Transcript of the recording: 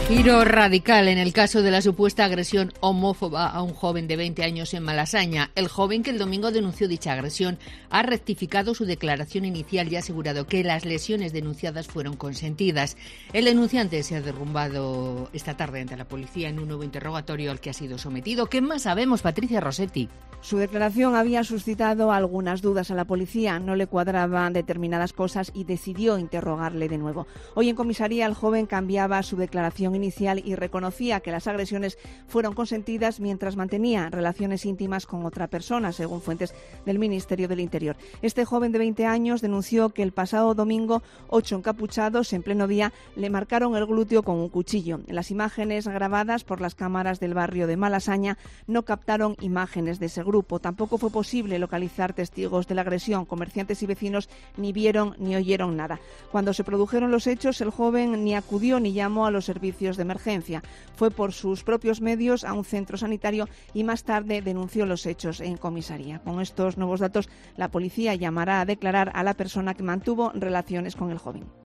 Giro radical en el caso de la supuesta agresión homófoba a un joven de 20 años en Malasaña. El joven que el domingo denunció dicha agresión ha rectificado su declaración inicial y ha asegurado que las lesiones denunciadas fueron consentidas. El denunciante se ha derrumbado esta tarde ante la policía en un nuevo interrogatorio al que ha sido sometido. ¿Qué más sabemos, Patricia Rossetti? Su declaración había suscitado algunas dudas a la policía, no le cuadraban determinadas cosas y decidió interrogarle de nuevo. Hoy en comisaría el joven cambiaba su declaración inicial y reconocía que las agresiones fueron consentidas mientras mantenía relaciones íntimas con otra persona, según fuentes del Ministerio del Interior. Este joven de 20 años denunció que el pasado domingo 8 encapuchados en pleno día le marcaron el glúteo con un cuchillo. Las imágenes grabadas por las cámaras del barrio de Malasaña no captaron imágenes de ese grupo. Tampoco fue posible localizar testigos de la agresión. Comerciantes y vecinos ni vieron ni oyeron nada. Cuando se produjeron los hechos, el joven ni acudió ni llamó a los servicios de emergencia. Fue por sus propios medios a un centro sanitario y más tarde denunció los hechos en comisaría. Con estos nuevos datos, la policía llamará a declarar a la persona que mantuvo relaciones con el joven.